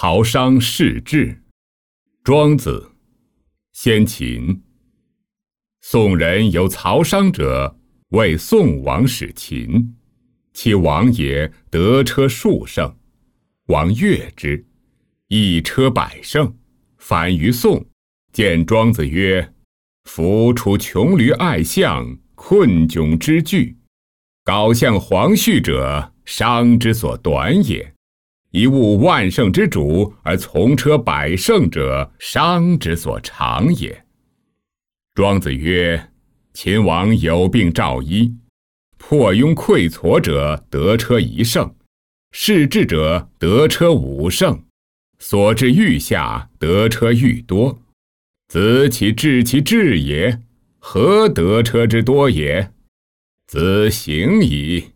曹商士志。庄子。先秦。宋人有曹商者，为宋王使秦。其王也得车数乘，王悦之，一车百乘。反于宋，见庄子曰：夫处穷驴爱象，困窘之具。缟相黄绪者，商之所短也；一物万乘之主，而从车百乘者，商之所长也。庄子曰：秦王有病召医，破庸溃痤者得车1乘，士志者得车5乘，所至愈下得车愈多。子其志也，何得车之多也？子行矣。